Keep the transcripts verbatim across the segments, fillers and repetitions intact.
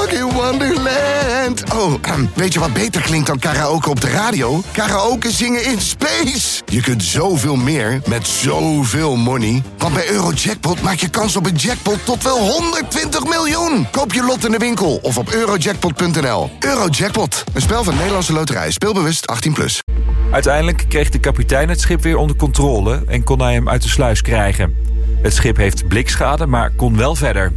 Fucking Wonderland. Oh, weet je wat beter klinkt dan karaoke op de radio? Karaoke zingen in space. Je kunt zoveel meer met zoveel money. Want bij Eurojackpot maak je kans op een jackpot tot wel honderdtwintig miljoen. Koop je lot in de winkel of op eurojackpot punt n l. Eurojackpot, een spel van Nederlandse Loterij. Speelbewust achttien plus. Uiteindelijk kreeg de kapitein het schip weer onder controle en kon hij hem uit de sluis krijgen. Het schip heeft blikschade, maar kon wel verder.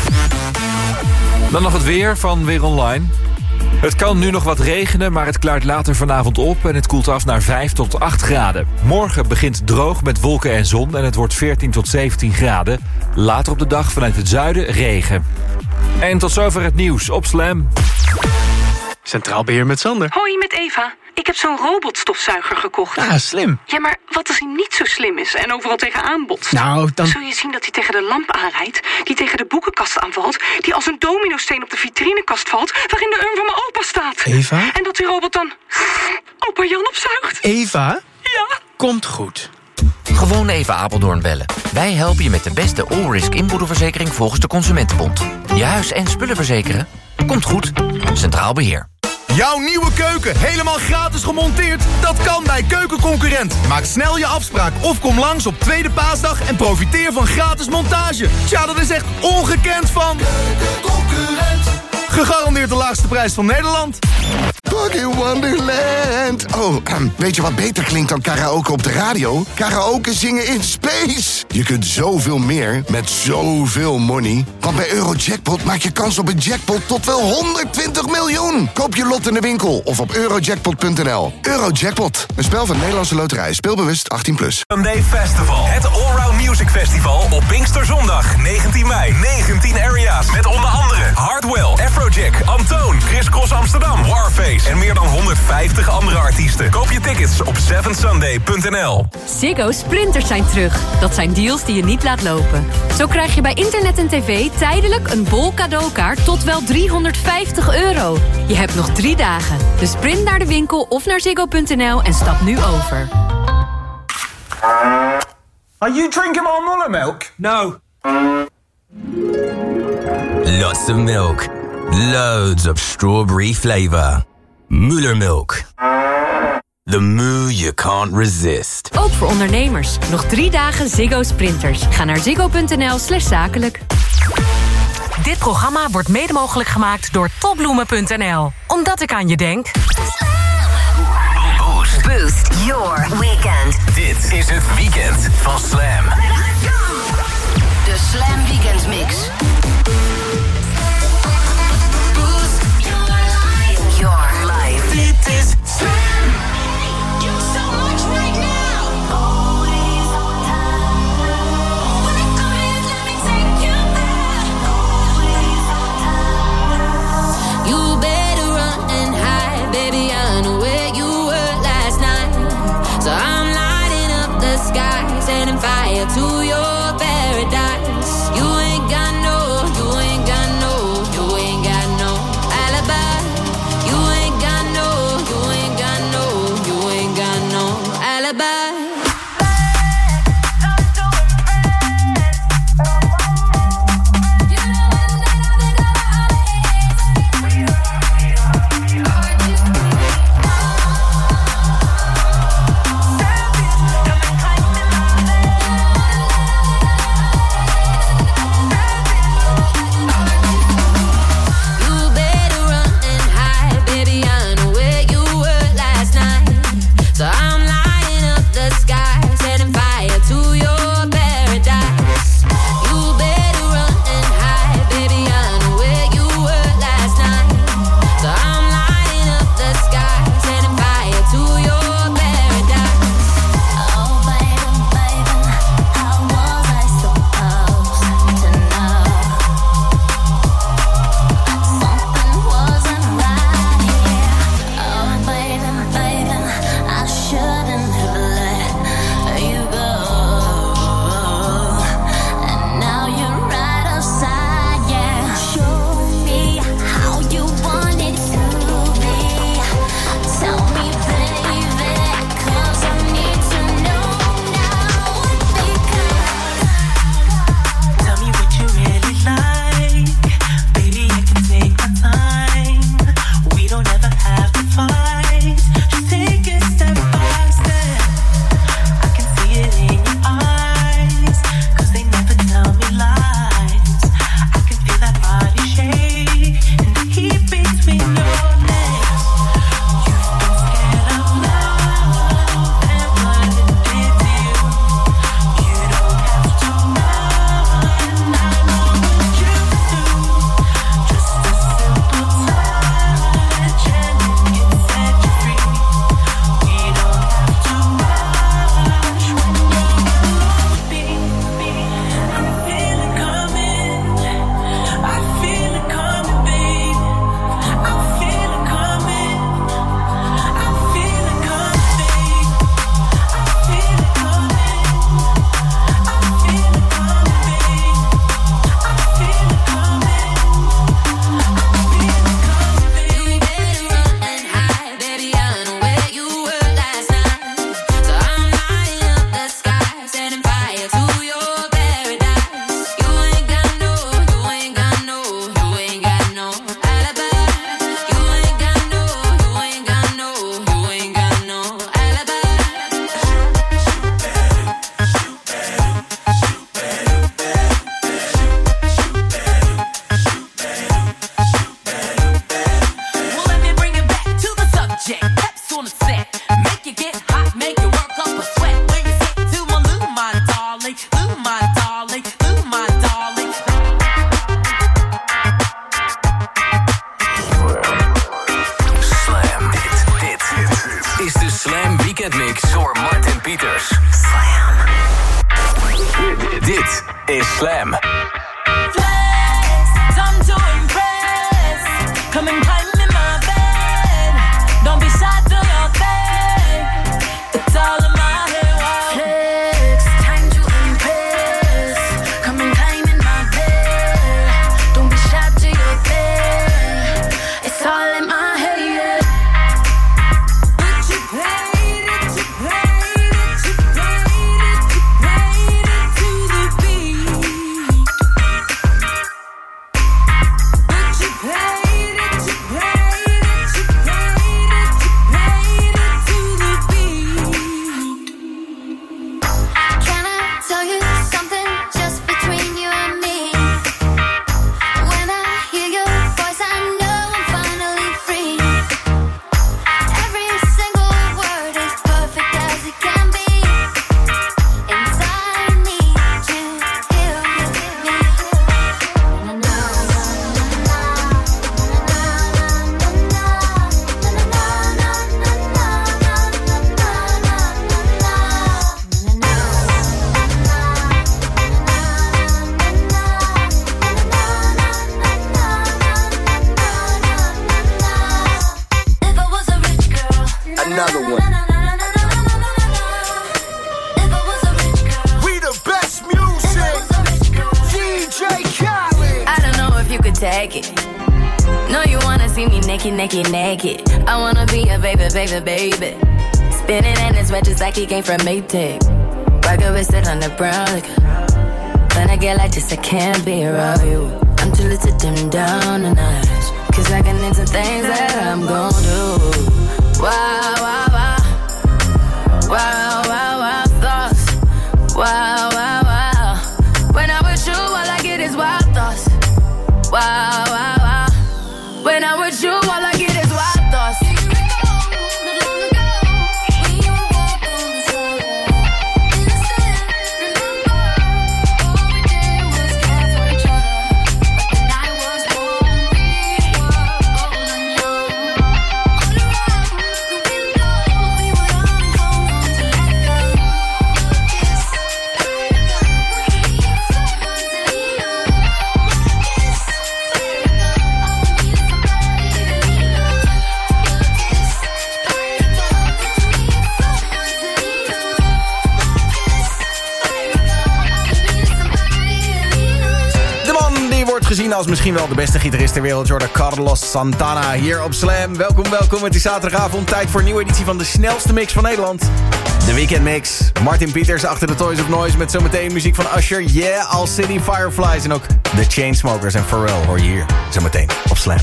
Dan nog het weer van Weer Online. Het kan nu nog wat regenen, maar het klaart later vanavond op en het koelt af naar vijf tot acht graden. Morgen begint droog met wolken en zon en het wordt veertien tot zeventien graden. Later op de dag vanuit het zuiden regen. En tot zover het nieuws op Slam. Centraal Beheer met Sander. Hoi, met Eva. Ik heb zo'n robotstofzuiger gekocht. Ah, slim. Ja, maar wat als hij niet zo slim is en overal tegenaan botst? Nou, dan... Zul je zien dat hij tegen de lamp aanrijdt, die tegen de boekenkast aanvalt, die als een dominosteen op de vitrinekast valt, waarin de urn van mijn opa staat. Eva? En dat die robot dan opa Jan opzuigt. Eva? Ja? Komt goed. Gewoon even Apeldoorn bellen. Wij helpen je met de beste all-risk inboedelverzekering volgens de Consumentenbond. Je huis en spullen verzekeren? Komt goed. Centraal Beheer. Jouw nieuwe keuken helemaal gratis gemonteerd? Dat kan bij Keukenconcurrent. Maak snel je afspraak of kom langs op Tweede Paasdag en profiteer van gratis montage. Tja, dat is echt ongekend van Keukenconcurrent. Gegarandeerd de laagste prijs van Nederland. Fucking Wonderland. Oh, weet je wat beter klinkt dan karaoke op de radio? Karaoke zingen in space. Je kunt zoveel meer met zoveel money. Want bij Eurojackpot maak je kans op een jackpot tot wel honderdtwintig miljoen. Koop je lot in de winkel of op eurojackpot punt n l. Eurojackpot, een spel van Nederlandse Loterij. Speelbewust achttien plus. Sunday Festival. Het Allround Music Festival op Pinksterzondag negentien mei. negentien area's met onder andere Hardwell, Afrojack, Antoon, Chris Cross Amsterdam, Warface en meer dan honderdvijftig andere artiesten. Koop je tickets op seven sunday punt n l. Ziggo Sprinters zijn terug. Dat zijn deals die je niet laat lopen. Zo krijg je bij internet en tv tijdelijk een bol cadeaukaart tot wel driehonderdvijftig euro. Je hebt nog drie dagen. Dus sprint naar de winkel of naar ziggo punt n l en stap nu over. Are you drinking our Muller milk? No. Lots of milk. Loads of strawberry flavor. Muller milk. The moo you can't resist. Ook voor ondernemers. Nog drie dagen Ziggo Sprinters. Ga naar ziggo punt n l slash zakelijk. Dit programma wordt mede mogelijk gemaakt door topbloemen punt n l. Omdat ik aan je denk. Boost. Boost your weekend. Dit is het weekend van Slam. De Slam Weekend Mix. Boost your life. Your life. Dit is Slam. Setting fire to your paradise. You ain't got no, you ain't got no, you ain't got no alibi. You ain't got no, you ain't got no, you ain't got no alibi. weekendmix door Martin Pieters. Slam. Dit is Slam. Time to impress. Come and climb in my bed. Don't be shy to your thing. It's all in my head. Wow. Flex. Time to impress. Come and climb in my bed. Don't be shy to your thing. It's all in my head. Yeah. But you played it, you played it, you played it, you played it to the beat. But you played it, you played it, you played it, you played it to the beat. Can I tell you something just between you and me? When I hear your voice, I know I'm finally free. Every single word is perfect as it can be. And I need you here with me. Na na na na na na If I was a rich girl, Another one. if I was a rich girl, We the best music. D J Khaled. I don't know if you could take it. No, you wanna see me naked, naked, naked. I wanna be a baby, baby, baby. Spinning in his red just like he came from Maytag. Rocket with it on the brown liquor. When I get like this, I can't be around you. I'm too little to dim down the notch. Cause I can into things that I'm gon' do. Wow, wow, wow. Wow, wow, wow, thoughts. Wow, wow, wow. When I'm with you, all I get is wild thoughts. Wow, wow, wow. When I'm with you, all I get is wild thoughts. De man die wordt gezien als misschien wel de beste gitarist ter wereld, Jordan Carlos Santana, hier op Slam. Welkom, welkom. Het is zaterdagavond, tijd voor een nieuwe editie van de snelste mix van Nederland. De weekendmix. Martin Pieters achter de Toys of Noise met zometeen muziek van Usher, Yeah, All City Fireflies en ook The Chainsmokers en Pharrell hoor je hier zometeen op Slam.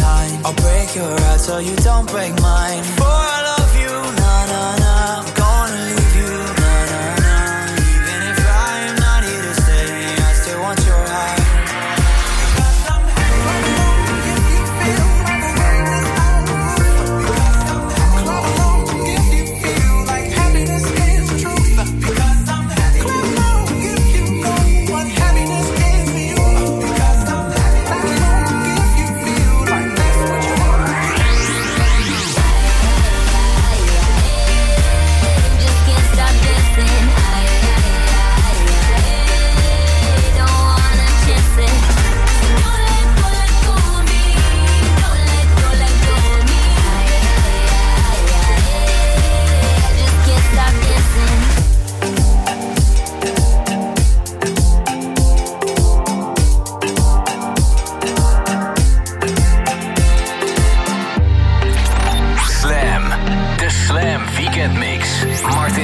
so you don't break mine. For I love you, na na na, I'm gonna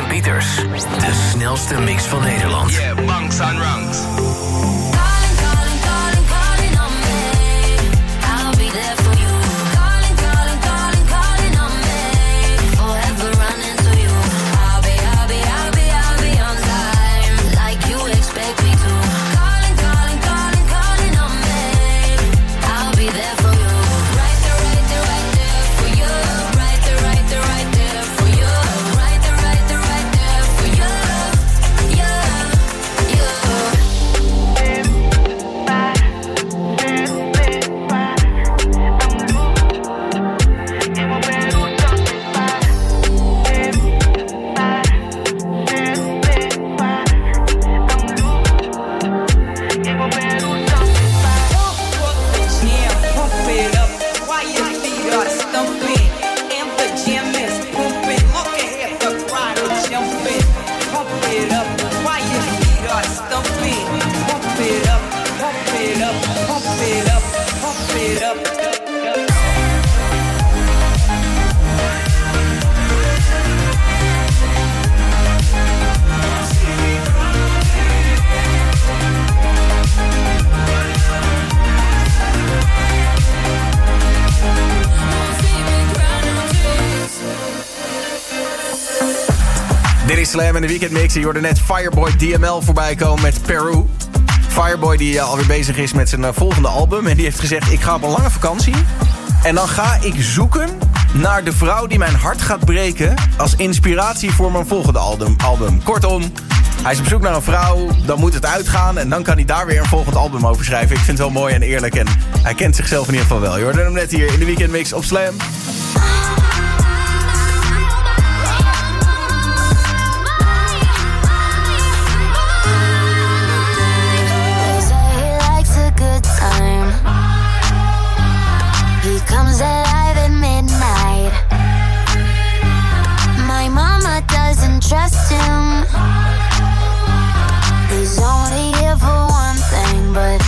Sint Pieters. De snelste mix van Nederland. Yeah, bunks on rungs. Calling, calling, calling, calling on me. I'll be there for you. Calling, calling, calling, calling on me. Forever running to you. I'll be, I'll be, I'll be, I'll be on time. Like you expect me to. Calling, calling, calling, calling on me. I'll be there for you. Right there, right there, right there for you. Right there, right there, right there for you. Right there, right there, right there for you. Yeah, yeah. Dit is Slam en de Weekend Mix. Je hoorde net Fireboy D M L voorbij komen met Peru. Fireboy die uh, alweer bezig is met zijn uh, volgende album. En die heeft gezegd, ik ga op een lange vakantie. En dan ga ik zoeken naar de vrouw die mijn hart gaat breken als inspiratie voor mijn volgende album. album. Kortom, hij is op zoek naar een vrouw, dan moet het uitgaan en dan kan hij daar weer een volgend album over schrijven. Ik vind het wel mooi en eerlijk en hij kent zichzelf in ieder geval wel. Je hoorde hem net hier in de Weekend Mix op Slam. Comes alive at midnight. My mama doesn't trust him. He's only here for one thing, but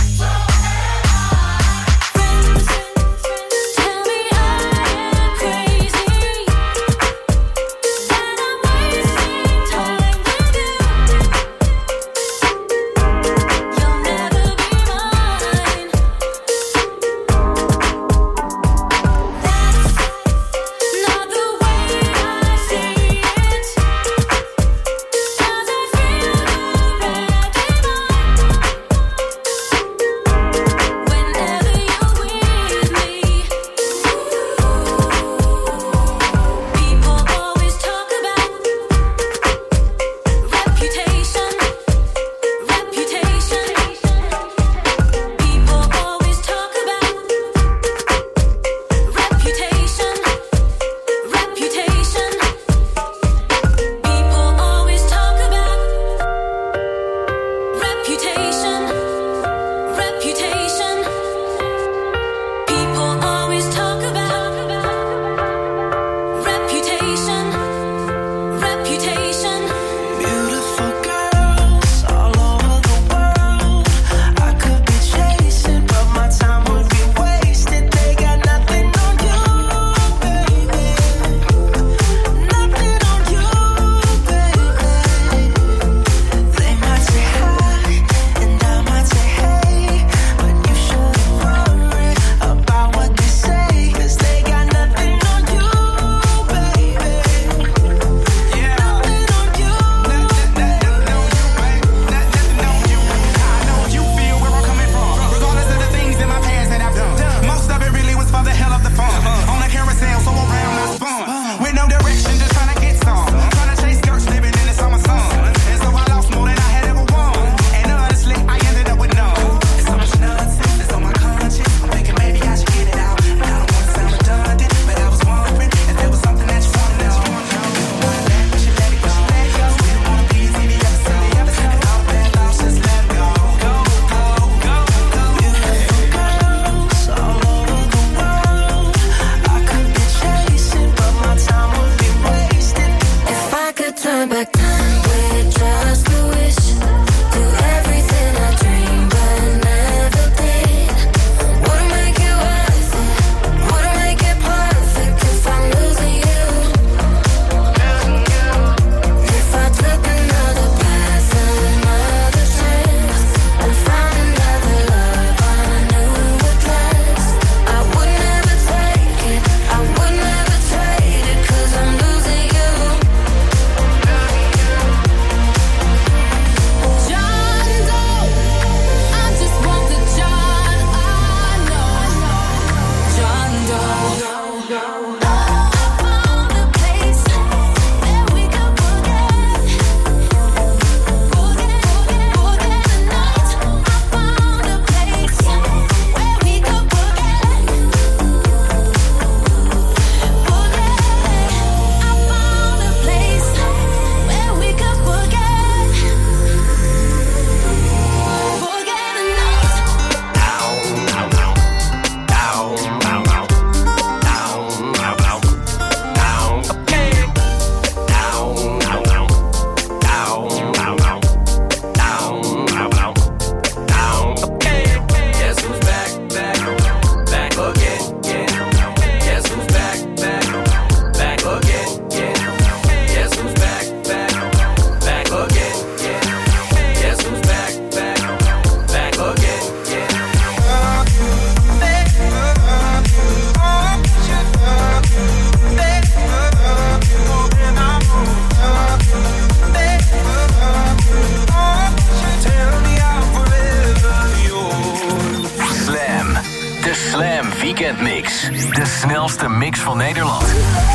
is de snelste mix van Nederland.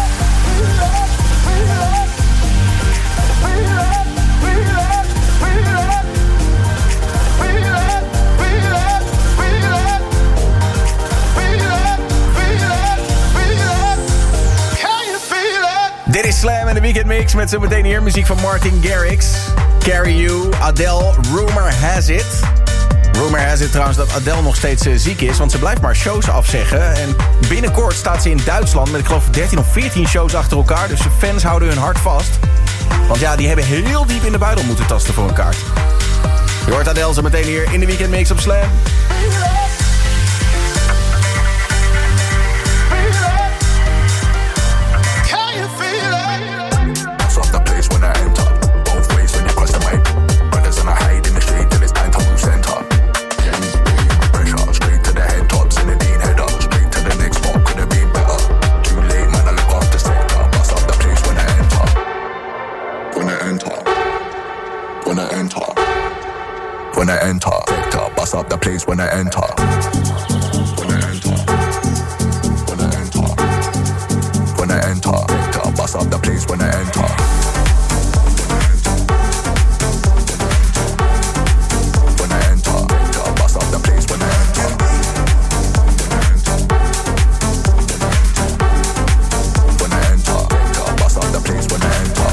Dit is Slam en de Weekendmix met zometeen hier muziek van Martin Garrix. Carry You, Adele, Rumor Has It. Rumor Has It trouwens dat Adele nog steeds uh, ziek is, want ze blijft maar shows afzeggen. En binnenkort staat ze in Duitsland met ik geloof dertien of veertien shows achter elkaar. Dus de fans houden hun hart vast. Want ja, die hebben heel diep in de buidel moeten tasten voor een kaart. Je hoort Adele zo meteen hier in de Weekendmix op Slam. When I enter, sector, bust up the place when I enter. When I enter, when I enter, when I enter, sector, bust up the place when I enter. When I enter, sector, bust up the place when I enter. When I enter, sector, bust up the place when I enter.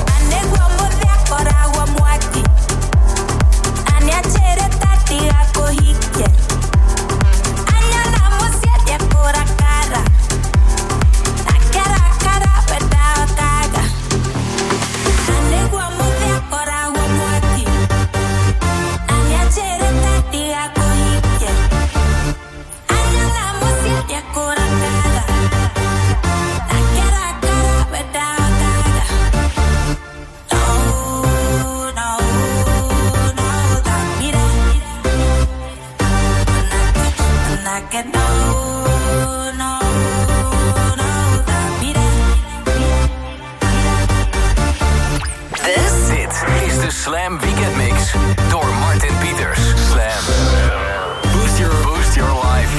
Slam Weekendmix door Martin Pieters. Slam. Boost your, boost your life.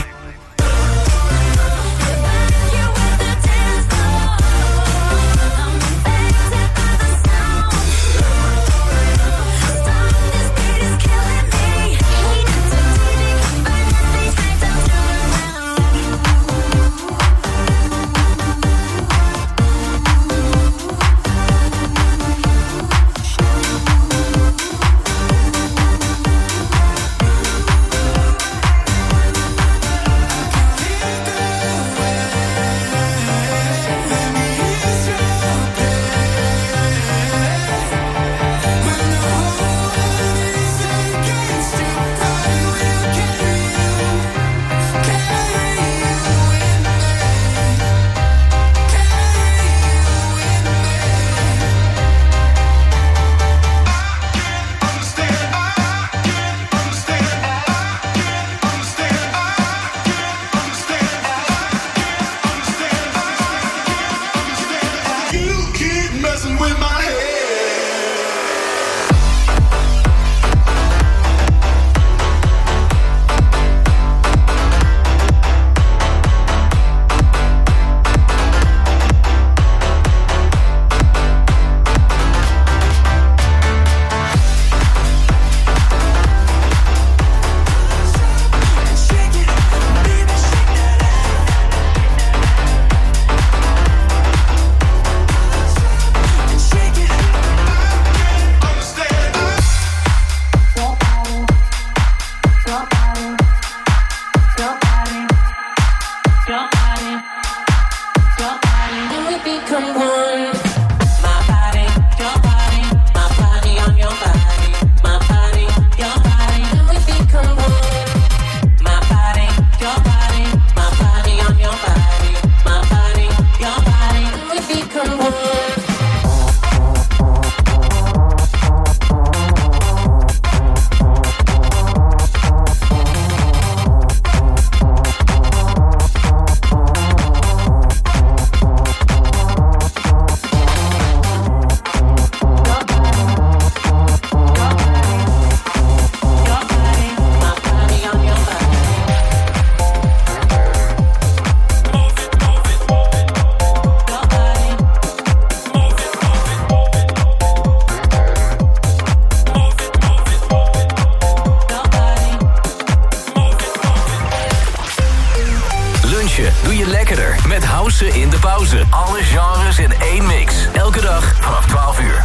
House in de pauze. Alle genres in één mix. Elke dag vanaf twaalf uur.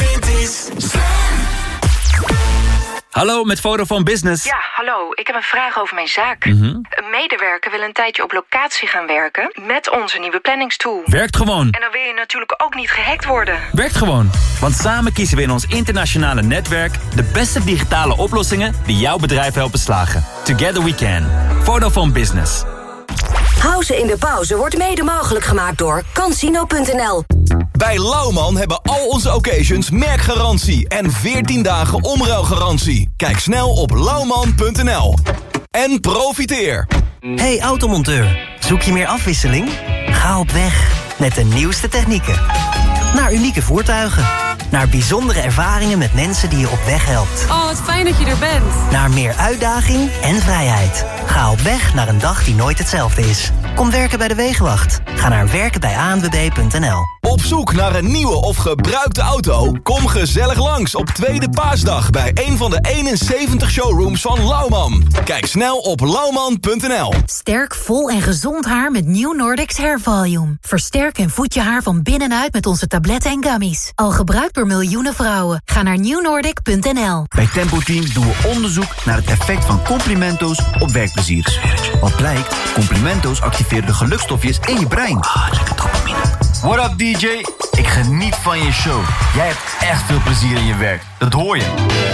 Hallo, met Vodafone Business. Ja, hallo. Ik heb een vraag over mijn zaak. Mhm. Een medewerker wil een tijdje op locatie gaan werken met onze nieuwe planningstool. Werkt gewoon. En dan wil je natuurlijk ook niet gehackt worden. Werkt gewoon. Want samen kiezen we in ons internationale netwerk de beste digitale oplossingen die jouw bedrijf helpen slagen. Together we can. Vodafone Business. House in de pauze wordt mede mogelijk gemaakt door Cansino punt n l. Bij Lauwman hebben al onze occasions merkgarantie en veertien dagen omruilgarantie. Kijk snel op lauwman punt n l. En profiteer. Hey automonteur, zoek je meer afwisseling? Ga op weg met de nieuwste technieken. Naar unieke voertuigen. Naar bijzondere ervaringen met mensen die je op weg helpt. Oh, wat fijn dat je er bent. Naar meer uitdaging en vrijheid. Ga op weg naar een dag die nooit hetzelfde is. Kom werken bij de Wegenwacht. Ga naar werken bij a n w b punt n l. Op zoek naar een nieuwe of gebruikte auto? Kom gezellig langs op Tweede Paasdag bij een van de eenenzeventig showrooms van Lauwman. Kijk snel op lauwman punt n l. Sterk, vol en gezond haar met New Nordics Hair Volume. Versterk en voed je haar van binnenuit met onze tabletten en gummies. Al gebruikt door miljoenen vrouwen. Ga naar nieuw noordic punt n l. Bij Tempo Team doen we onderzoek naar het effect van complimento's op werkplezier. Wat blijkt? Complimento's activeren de gelukstofjes in je brein. Ah, lekker dopamine. What up D J? Ik geniet van je show. Jij hebt echt veel plezier in je werk. Dat hoor je.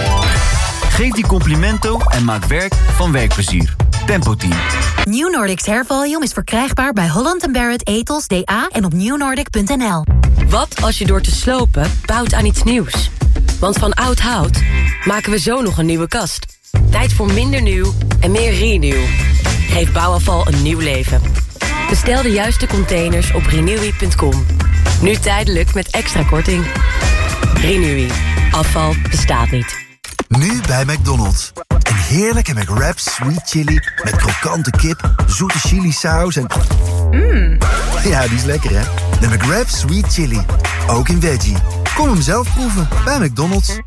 Geef die complimento en maak werk van werkplezier. Tempo Team. New Nordics Hair Volume is verkrijgbaar bij Holland en Barrett, Ethos, D A en op nieuw noordic punt n l. Wat als je door te slopen bouwt aan iets nieuws? Want van oud hout maken we zo nog een nieuwe kast. Tijd voor minder nieuw en meer renew. Geef bouwafval een nieuw leven. Bestel de juiste containers op renewy punt com. Nu tijdelijk met extra korting. Renewy. Afval bestaat niet. Nu bij McDonald's. Een heerlijke McWrap sweet chili met krokante kip, zoete chili saus en... Mmm. Ja, die is lekker hè. De McWrap sweet chili. Ook in veggie. Kom hem zelf proeven bij McDonald's.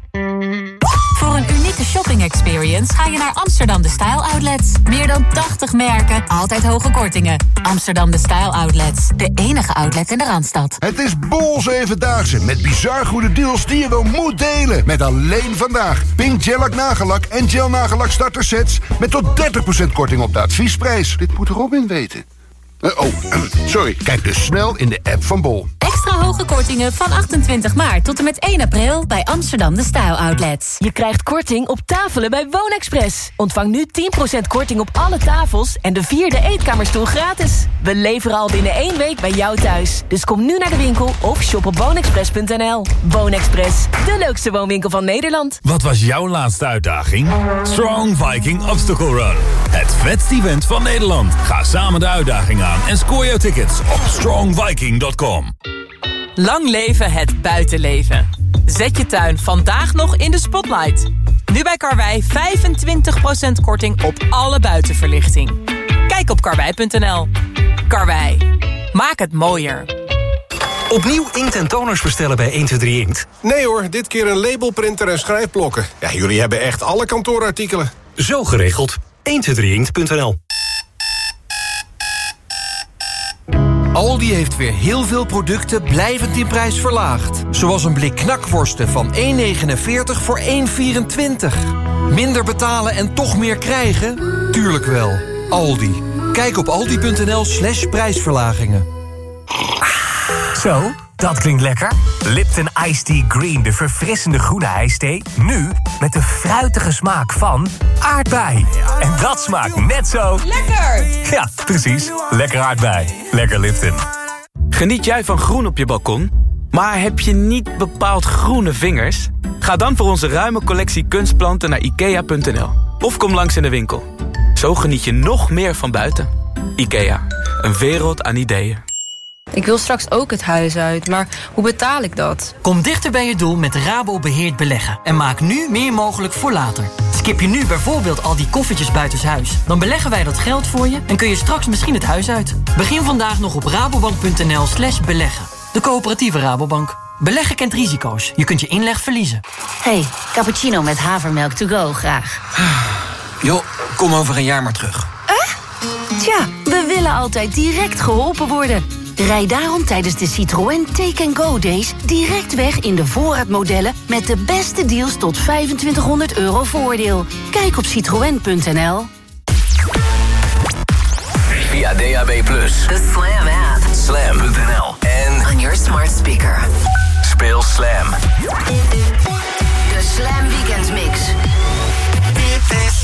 Voor een unieke shopping experience ga je naar Amsterdam De Style Outlets. Meer dan tachtig merken, altijd hoge kortingen. Amsterdam De Style Outlets, de enige outlet in de Randstad. Het is Bol Zevendaagse met bizar goede deals die je wel moet delen. Met alleen vandaag Pink Gel-Lak Nagellak en Gel Nagellak starter sets met tot dertig procent korting op de adviesprijs. Dit moet Robin weten. Uh, oh, sorry. Kijk dus snel in de app van Bol. Extra hoge kortingen van achtentwintig maart tot en met één april bij Amsterdam De Style Outlets. Je krijgt korting op tafelen bij Woonexpress. Ontvang nu tien procent korting op alle tafels en de vierde eetkamerstoel gratis. We leveren al binnen één week bij jou thuis. Dus kom nu naar de winkel of shop op woonexpress punt n l. Woonexpress, de leukste woonwinkel van Nederland. Wat was jouw laatste uitdaging? Strong Viking Obstacle Run. Het vetste event van Nederland. Ga samen de uitdaging aan en scoor jouw tickets op strong viking punt com. Lang leven het buitenleven. Zet je tuin vandaag nog in de spotlight. Nu bij Karwei vijfentwintig procent korting op alle buitenverlichting. Kijk op karwei punt n l. Karwei, maak het mooier. Opnieuw inkt en toners bestellen bij een twee drie Inkt? Nee hoor, dit keer een labelprinter en schrijfblokken. Ja, jullie hebben echt alle kantoorartikelen. Zo geregeld. een twee drie inkt punt n l. Aldi heeft weer heel veel producten blijvend in prijs verlaagd. Zoals een blik knakworsten van één negenenveertig voor één vierentwintig. Minder betalen en toch meer krijgen? Tuurlijk wel. Aldi. Kijk op aldi punt n l slash prijsverlagingen. Zo, dat klinkt lekker. Lipton Iced Tea Green, de verfrissende groene ijsthee. Nu met de fruitige smaak van aardbei. En dat smaakt net zo... Lekker! Ja, precies. Lekker aardbei. Lekker Lipton. Geniet jij van groen op je balkon? Maar heb je niet bepaald groene vingers? Ga dan voor onze ruime collectie kunstplanten naar ikea punt n l. Of kom langs in de winkel. Zo geniet je nog meer van buiten. Ikea, een wereld aan ideeën. Ik wil straks ook het huis uit, maar hoe betaal ik dat? Kom dichter bij je doel met Rabo Beheerd Beleggen. En maak nu meer mogelijk voor later. Skip je nu bijvoorbeeld al die koffertjes buitenshuis. Dan beleggen wij dat geld voor je en kun je straks misschien het huis uit. Begin vandaag nog op rabobank punt n l slash beleggen. De coöperatieve Rabobank. Beleggen kent risico's. Je kunt je inleg verliezen. Hey, cappuccino met havermelk to go, graag. Joh, kom over een jaar maar terug. Eh? Tja, we willen altijd direct geholpen worden. Rijd daarom tijdens de Citroën Take and Go Days direct weg in de voorraadmodellen met de beste deals tot vijfentwintighonderd euro voordeel. Kijk op citroën punt n l. Via D A B plus, The Slam app. slam punt n l en On your smart speaker. speel Slam. De Slam Weekend Mix. Dit is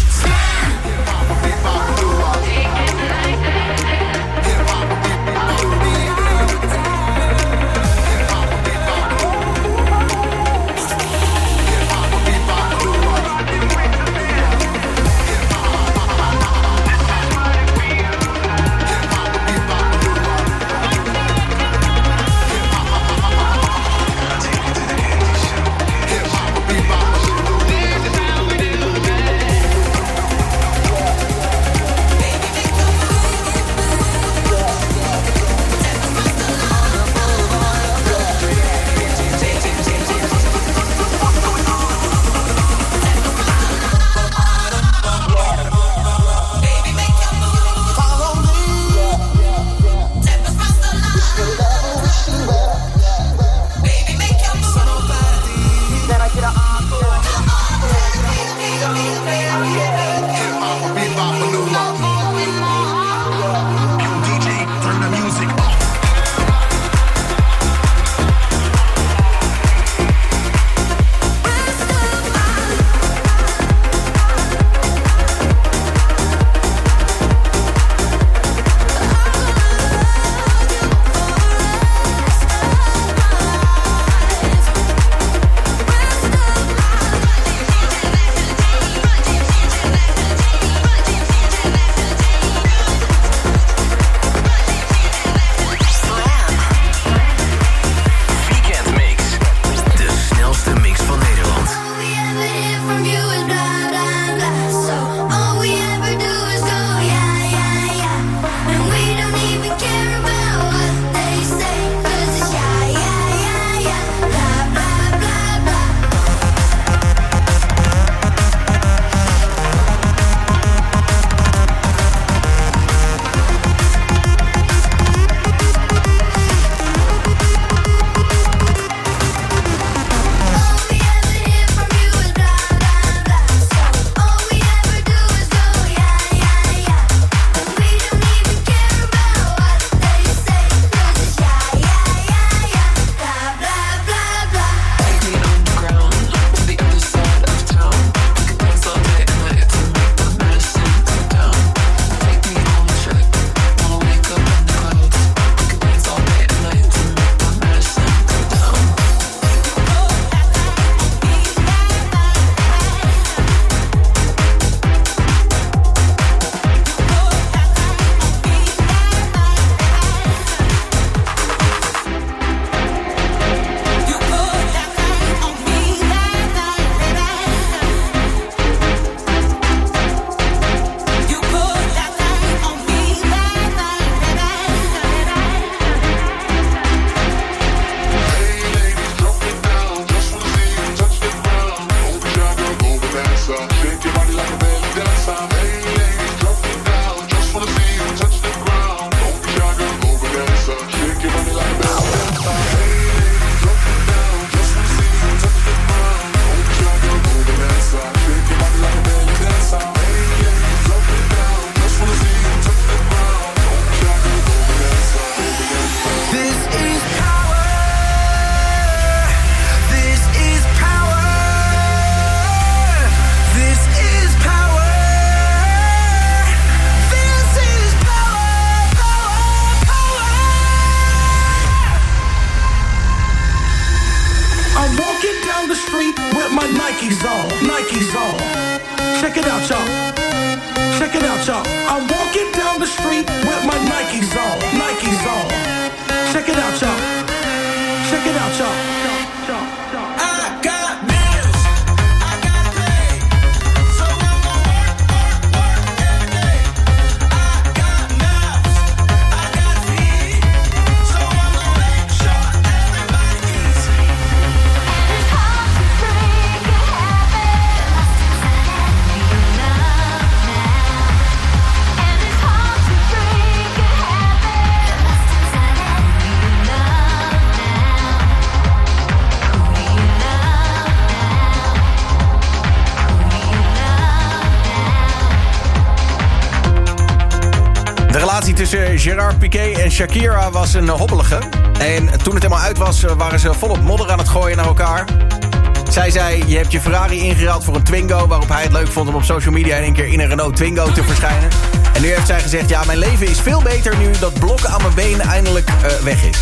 tussen Gerard Piqué en Shakira was een hobbelige. En toen het helemaal uit was, waren ze volop modder aan het gooien naar elkaar. Zij zei, je hebt je Ferrari ingeruild voor een Twingo... waarop hij het leuk vond om op social media in één keer in een Renault Twingo te verschijnen. En nu heeft zij gezegd, ja, mijn leven is veel beter nu dat blokken aan mijn been eindelijk uh, weg is.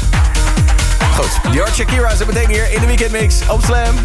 Goed, George Shakira zo meteen hier in de Weekendmix op Slam.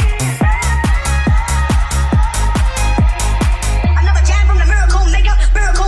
Another jam from the miracle maker, miracle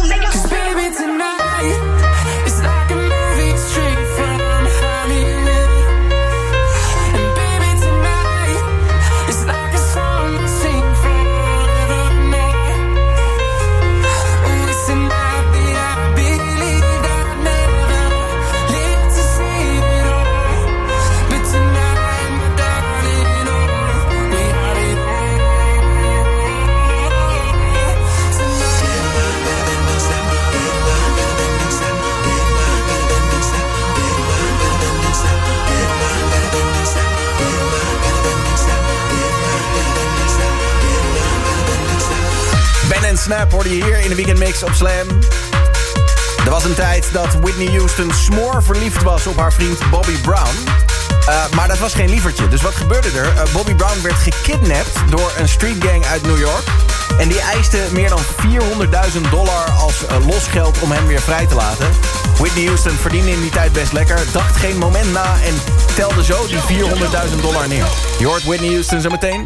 Snap hoorde je hier in de weekendmix op Slam. Er was een tijd dat Whitney Houston smoor verliefd was op haar vriend Bobby Brown. Uh, maar dat was geen lievertje. Dus wat gebeurde er? Uh, Bobby Brown werd gekidnapt door een streetgang uit New York. En die eiste meer dan vierhonderdduizend dollar als uh, losgeld om hem weer vrij te laten. Whitney Houston verdiende in die tijd best lekker, dacht geen moment na en telde zo die vierhonderdduizend dollar neer. Je hoort Whitney Houston zo meteen.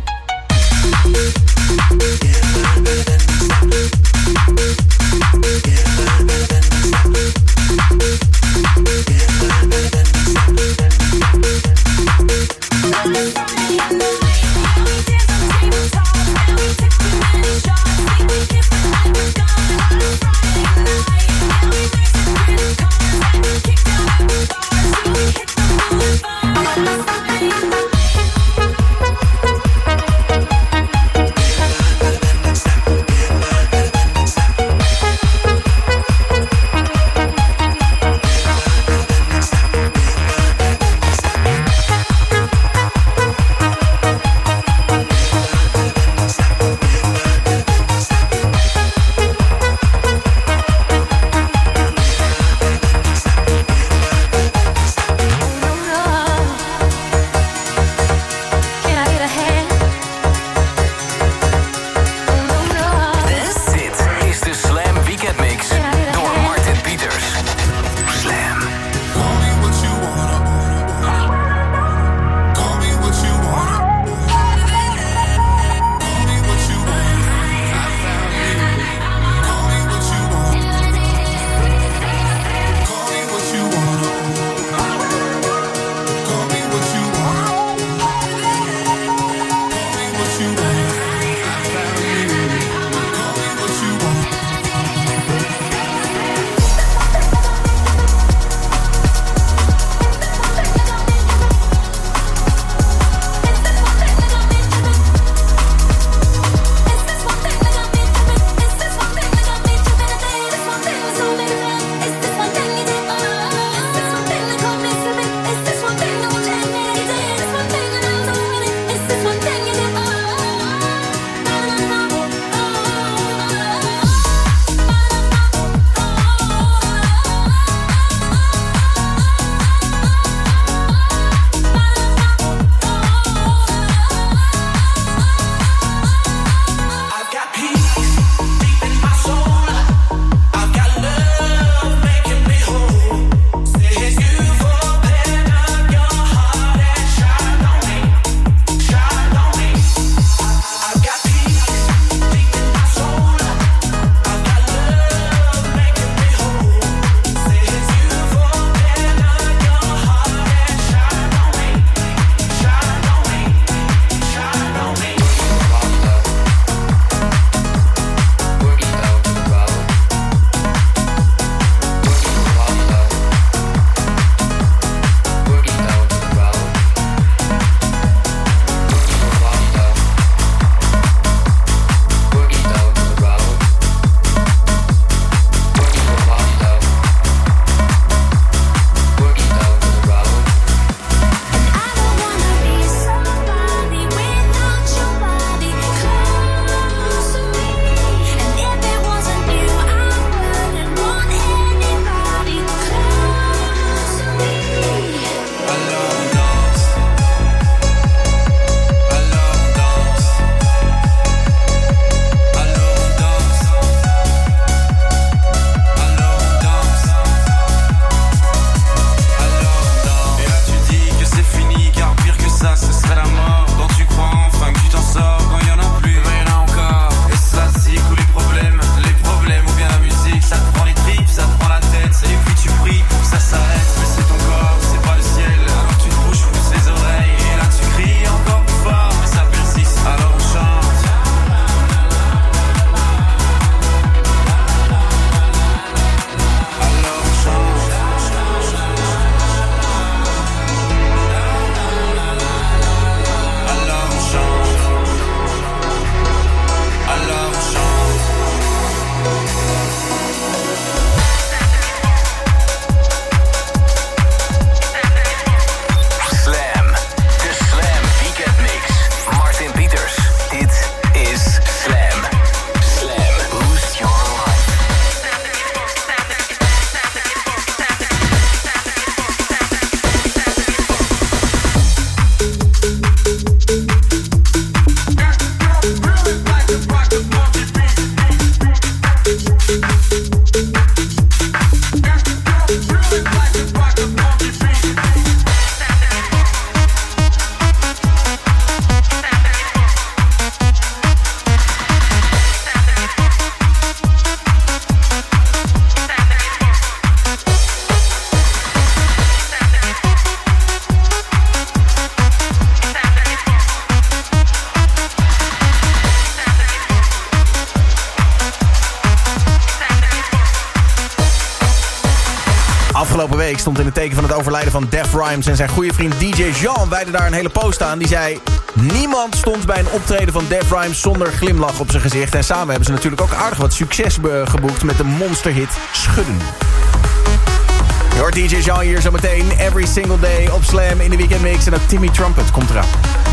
Afgelopen week stond in het teken van het overlijden van Def Rhymes en zijn goede vriend D J Jean wijde daar een hele post aan. Die zei, niemand stond bij een optreden van Def Rhymes zonder glimlach op zijn gezicht. En samen hebben ze natuurlijk ook aardig wat succes geboekt met de monsterhit Schudden. Je hoort D J Jean hier zometeen, Every Single Day op Slam in de weekendmix. En dat Timmy Trumpet komt eraan.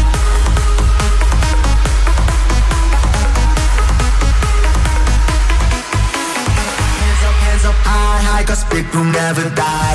Hands up high, high, cause people never die.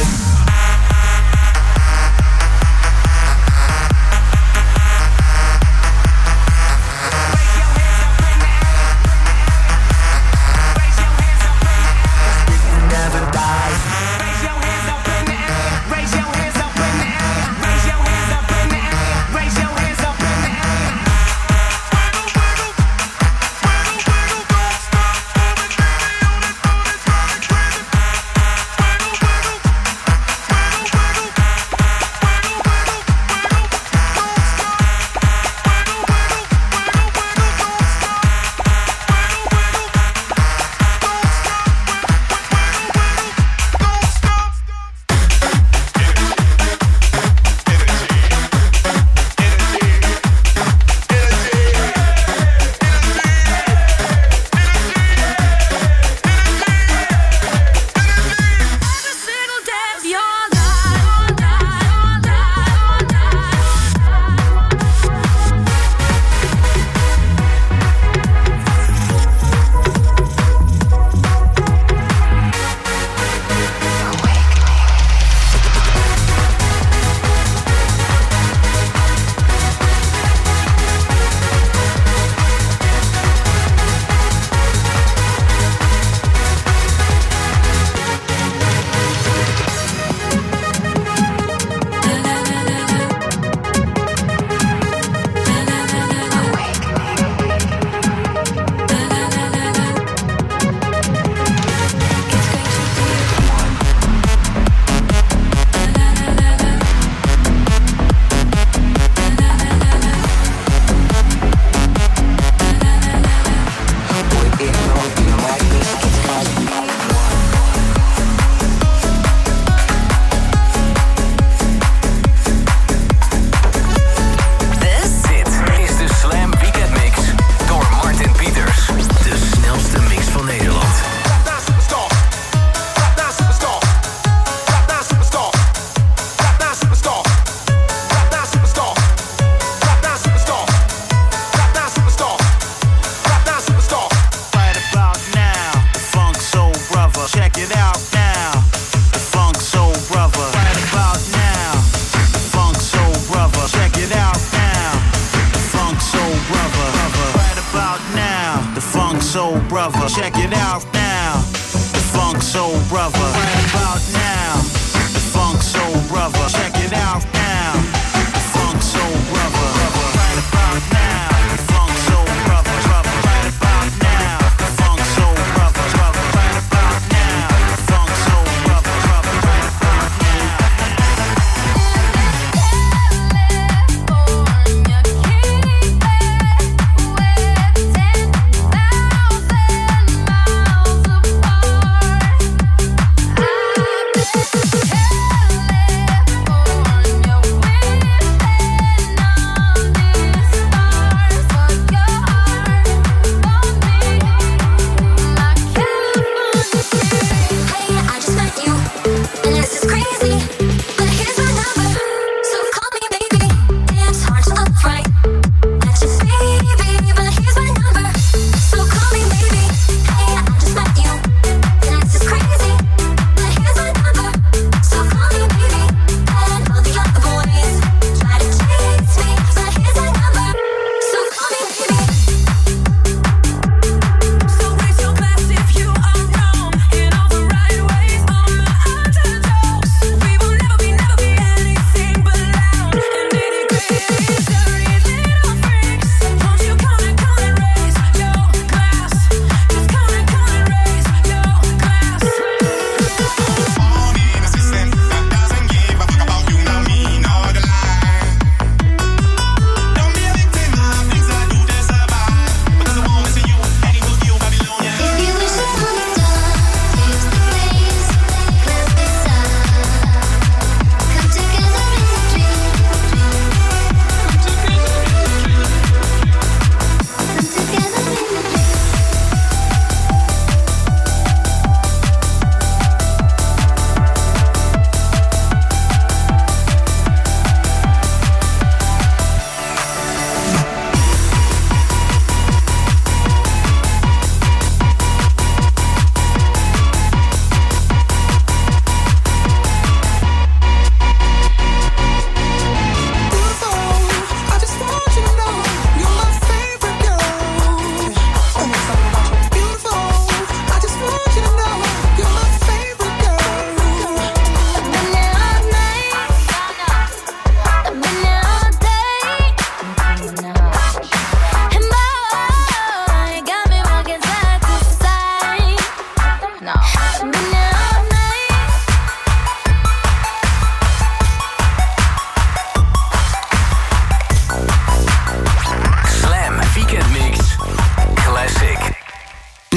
Thousand miles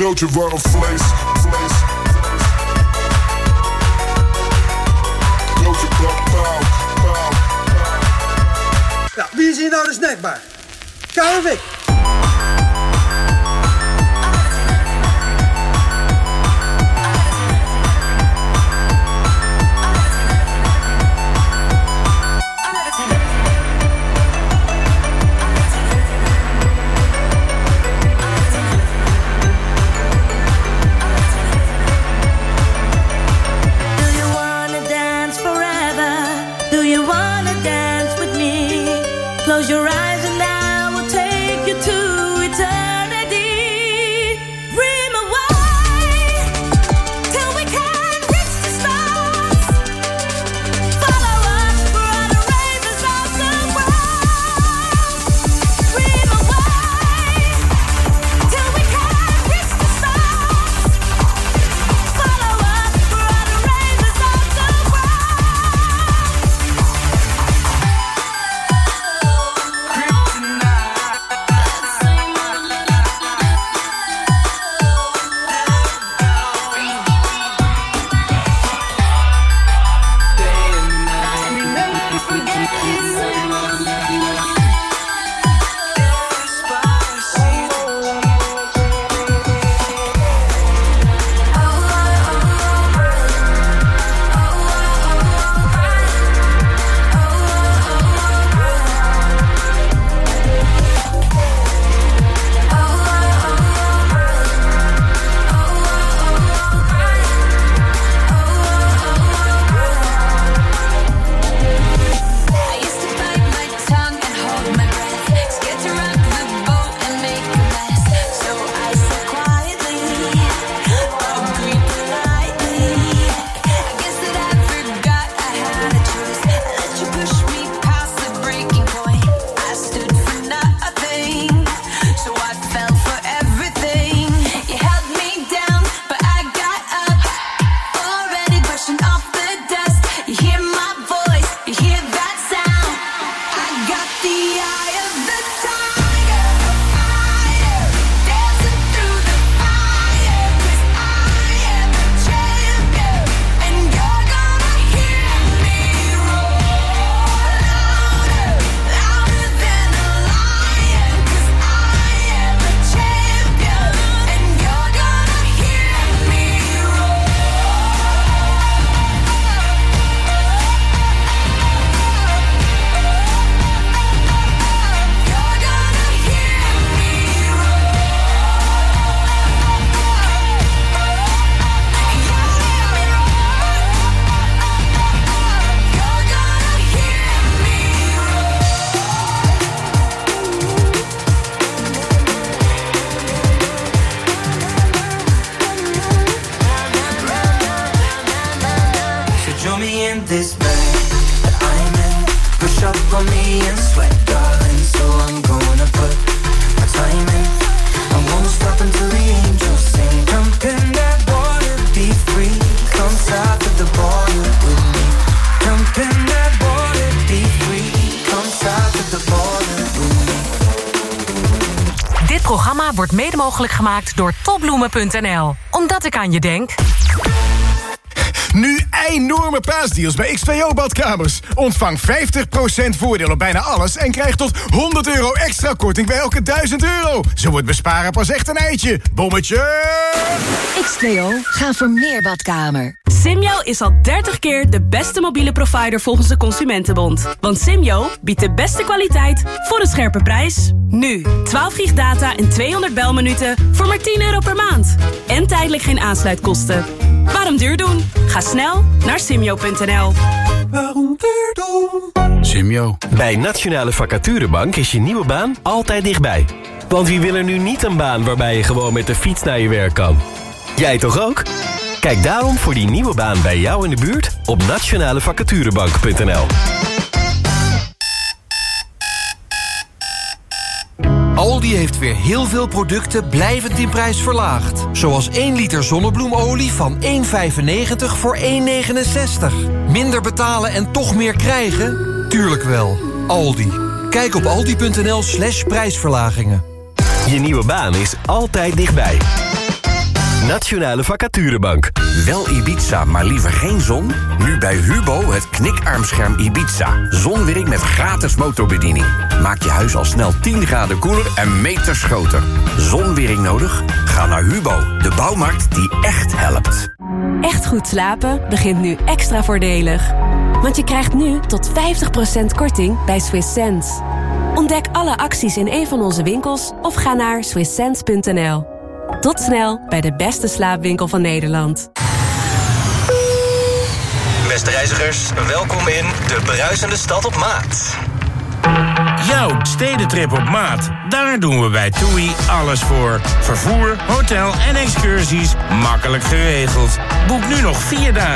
broodje warm vlees. Vlees. Broodje krap, pauw, pauw. Ja, wie is hier nou de snackbar? K of ik? Close your eyes and I will take you to eternity. Dream away till we can reach the stars. Follow us, we're on the ravens of the world. Dream away till we can reach the stars. Follow us, we're on the ravens of the world. Dit programma wordt mede mogelijk gemaakt door topbloemen punt n l. Omdat ik aan je denk. Nu enorme paasdeals bij X twee O Badkamers. Ontvang vijftig procent voordeel op bijna alles en krijg tot honderd euro extra korting bij elke duizend euro. Zo wordt besparen pas echt een eitje. Bommetje! X twee O, ga voor meer badkamer. Simyo is al dertig keer de beste mobiele provider volgens de Consumentenbond. Want Simyo biedt de beste kwaliteit voor een scherpe prijs. Nu, twaalf gig data en tweehonderd belminuten voor maar tien euro per maand. En tijdelijk geen aansluitkosten. Waarom duur doen? Ga snel naar simyo punt n l. Waarom duur doen? Simyo. Bij Nationale Vacaturebank is je nieuwe baan altijd dichtbij. Want wie wil er nu niet een baan waarbij je gewoon met de fiets naar je werk kan? Jij toch ook? Kijk daarom voor die nieuwe baan bij jou in de buurt op nationale vacaturebank punt n l. Aldi heeft weer heel veel producten blijvend in prijs verlaagd. Zoals één liter zonnebloemolie van één euro vijfennegentig voor één euro negenenzestig. Minder betalen en toch meer krijgen? Tuurlijk wel. Aldi. Kijk op aldi punt n l slash prijsverlagingen. Je nieuwe baan is altijd dichtbij. Nationale Vacaturebank. Wel Ibiza, maar liever geen zon? Nu bij Hubo het knikarmscherm Ibiza. Zonwerk met gratis motorbediening. Maak je huis al snel tien graden koeler en meters groter. Zonwering nodig? Ga naar Hubo, de bouwmarkt die echt helpt. Echt goed slapen begint nu extra voordelig. Want je krijgt nu tot vijftig procent korting bij Swiss Sense. Ontdek alle acties in een van onze winkels of ga naar swiss sense punt n l. Tot snel bij de beste slaapwinkel van Nederland. Beste reizigers, welkom in de bruisende stad op maat. Jouw stedentrip op maat. Daar doen we bij TUI alles voor. Vervoer, hotel en excursies makkelijk geregeld. Boek nu nog vier dagen